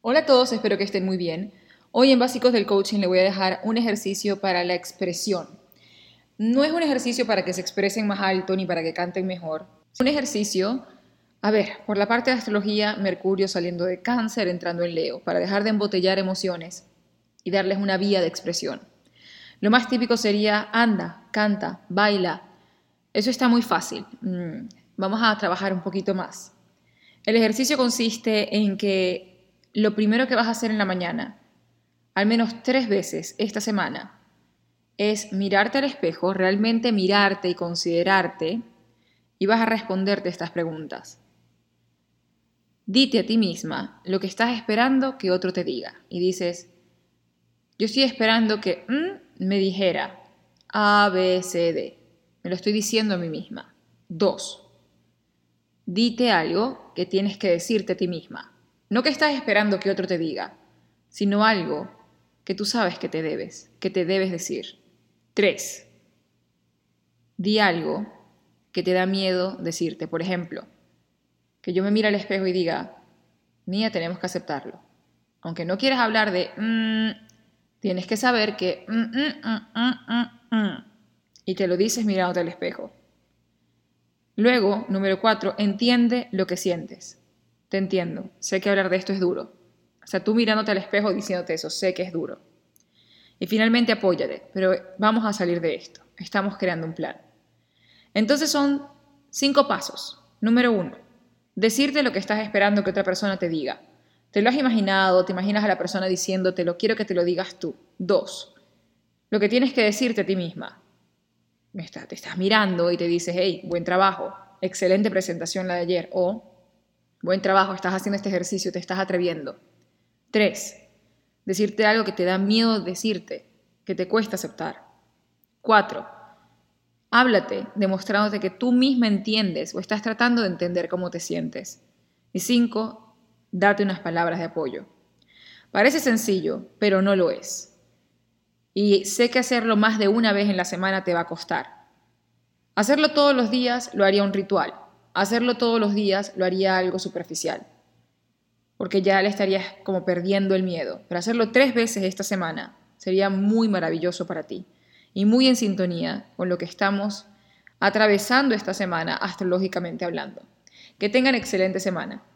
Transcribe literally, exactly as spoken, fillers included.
Hola a todos, espero que estén muy bien. Hoy en Básicos del Coaching le voy a dejar un ejercicio para la expresión. No es un ejercicio para que se expresen más alto ni para que canten mejor. Es un ejercicio, a ver, por la parte de astrología, Mercurio saliendo de Cáncer, entrando en Leo, para dejar de embotellar emociones y darles una vía de expresión. Lo más típico sería anda, canta, baila. Eso está muy fácil. Mm, Vamos a trabajar un poquito más. El ejercicio consiste en que lo primero que vas a hacer en la mañana, al menos tres veces esta semana, es mirarte al espejo, realmente mirarte y considerarte, y vas a responderte estas preguntas. Dite a ti misma lo que estás esperando que otro te diga. Y dices, yo estoy esperando que mm, me dijera A, B, C, D. Me lo estoy diciendo a mí misma. Dos, dite algo que tienes que decirte a ti misma. No que estás esperando que otro te diga, sino algo que tú sabes que te debes, que te debes decir. Tres, di algo que te da miedo decirte. Por ejemplo, que yo me mire al espejo y diga, Mía, tenemos que aceptarlo. Aunque no quieras hablar de, mmm, tienes que saber que, mm, mm, mm, mm, mm, y te lo dices mirándote al espejo. Luego, número cuatro, entiende lo que sientes. Te entiendo, sé que hablar de esto es duro. O sea, tú mirándote al espejo diciéndote eso, sé que es duro. Y finalmente apóyate, pero vamos a salir de esto. Estamos creando un plan. Entonces son cinco pasos. Número uno, decirte lo que estás esperando que otra persona te diga. ¿Te lo has imaginado? ¿Te imaginas a la persona diciéndote lo quiero que te lo digas tú? Dos, lo que tienes que decirte a ti misma. Te estás mirando y te dices, hey, buen trabajo, excelente presentación la de ayer, o buen trabajo, estás haciendo este ejercicio, te estás atreviendo. Tres, decirte algo que te da miedo decirte, que te cuesta aceptar. Cuatro, háblate, demostrándote que tú misma entiendes o estás tratando de entender cómo te sientes. Y cinco, date unas palabras de apoyo. Parece sencillo, pero no lo es. Y sé que hacerlo más de una vez en la semana te va a costar. Hacerlo todos los días lo haría un ritual. Hacerlo todos los días lo haría algo superficial. Porque ya le estarías como perdiendo el miedo. Pero hacerlo tres veces esta semana sería muy maravilloso para ti. Y muy en sintonía con lo que estamos atravesando esta semana astrológicamente hablando. Que tengan excelente semana.